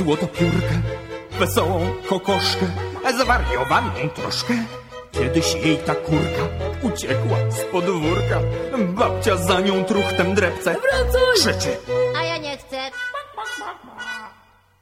złotopiórkę, wesołą kokoszkę, zwariowaną troszkę. Kiedyś jej ta kurka uciekła z podwórka. Babcia za nią truchtem drepce. Wracaj! Krzyczy: